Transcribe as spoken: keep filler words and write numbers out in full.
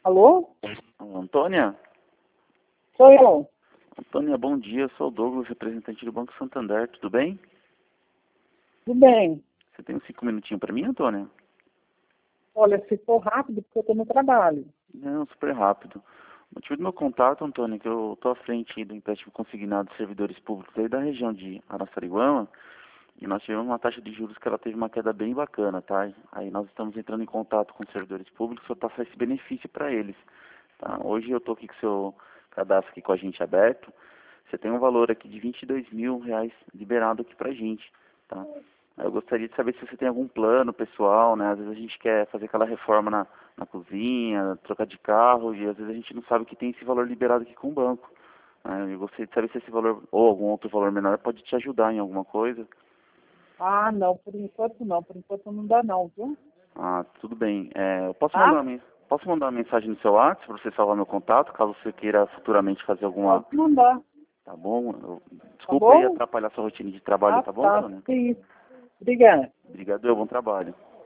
Alô? Alô, Antônia? Sou eu. Antônia, bom dia. Eu sou o Douglas, representante do Banco Santander. Tudo bem? Tudo bem. Você tem uns cinco minutinhos para mim, Antônia? Olha, se for rápido, porque eu estou no trabalho. Não, super rápido. O motivo do meu contato, Antônia, é que eu estou à frente do empréstimo consignado de servidores públicos aí da região de Araçariguama, e nós tivemos uma taxa de juros que ela teve uma queda bem bacana, tá? Aí nós estamos entrando em contato com os servidores públicos para passar esse benefício para eles. Tá? Hoje eu estou aqui com o seu cadastro aqui com a gente aberto. Você tem um valor aqui de vinte e dois mil reais liberado aqui pra gente, tá? Eu gostaria de saber se você tem algum plano pessoal, né? Às vezes a gente quer fazer aquela reforma na, na cozinha, trocar de carro, e às vezes a gente não sabe que tem esse valor liberado aqui com o banco. Né? Eu gostaria de saber se esse valor, ou algum outro valor menor, pode te ajudar em alguma coisa. Ah, não, por enquanto não. Por enquanto não dá não, viu? Ah, tudo bem. É, eu posso mandar Tá? uma, men- posso mandar uma mensagem no seu WhatsApp para você salvar meu contato, caso você queira futuramente fazer alguma. Pode mandar. Tá bom? Eu- Tá Desculpa aí bom? atrapalhar sua rotina de trabalho, Ah, tá bom, tá. Antônio? Sim. Obrigada. Obrigado, bom trabalho.